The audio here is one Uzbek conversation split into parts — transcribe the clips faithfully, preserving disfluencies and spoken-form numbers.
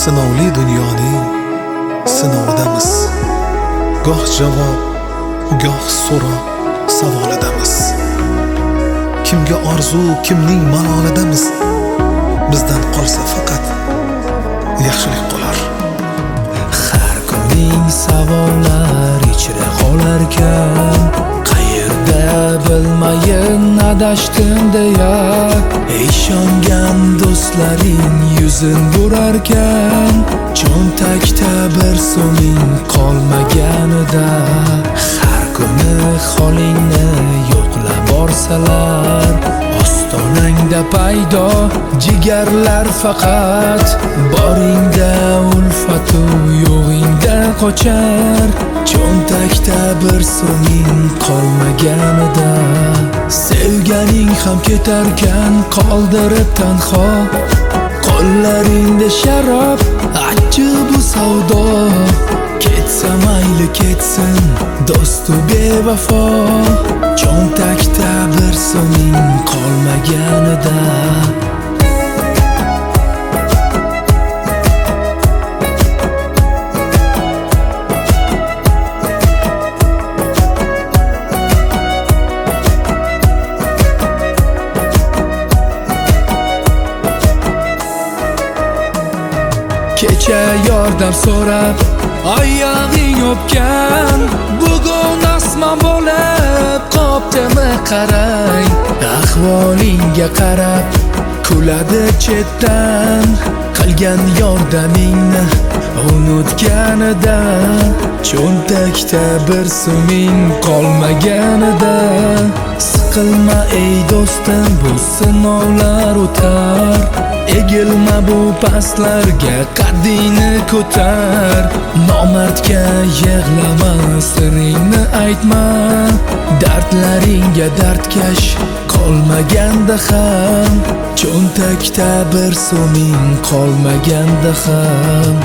sinovli dunyoning sinovidamiz. Goh javob, goh so'roq savolidamiz. Kimga orzu, kimning malolidamiz. Bizdan qolsa faqat yaxshilik qolar. Har kunning savollar ichra qolarkan, qayerda bilmayin adashdim deya, ishongan do'stlaring yuzin burarkan, cho'ntakda bir so'ming qolmaganida, har kuni holingni yo'qlab borsalar, ostonangda paydo jigarlar faqat, boringda ulfatu yo'g'ingda qochar, cho'ntakda bir so'ming qolmaganida, sevganing ham ketarkan qoldirib tanho, qo'llaringda sharob achchiq bu savdo. Ketsa mayli ketsin do'stu bevafo, cho'ntakda bir so'ming qolmaganida. Kecha yordam so'rab oyog'ing o'pgan, bugun osmon bo'lib qopdimi qarang, ahvolingga qarab kuladi chetdan, qilgan yordamingni unutganida, cho'ntakda bir so'ming qolmaganida. Siqilma ey do'stim, bu sinovlar o'tar, egilma bu pastlarga, qaddingni ko'tar, nomardga yig'lama, siringni aytma, dardlaringga dardkash qolmaganda ham, cho'ntakda bir so'ming qolmaganda ham.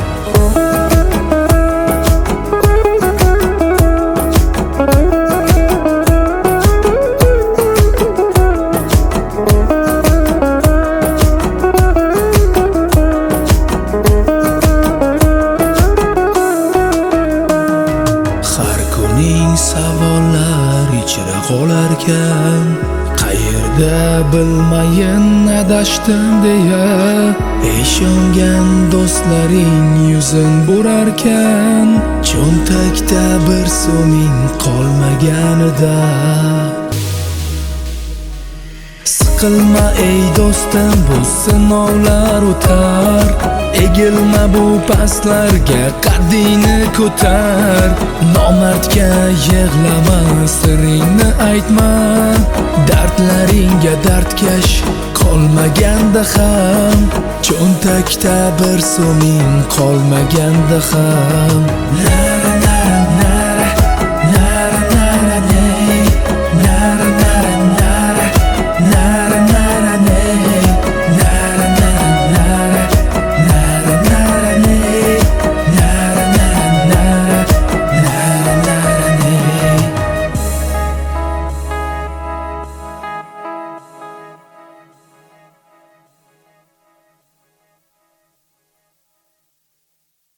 Savollar ichra qolarkan, qayerda bilmayin adashdim deya, ishongan do'stlaring yuzin burarkan, cho'ntakda bir so'ming qolmaganida. Siqilma ey do'stim, bu sinovlar o'tar, egilma bu pastlarga, qaddingni ko'tar, nomardga yig'lama, siringni aytma, dardlaringga dardkash qolmaganda ham, cho'ntakda bir so'ming qolmaganda ham.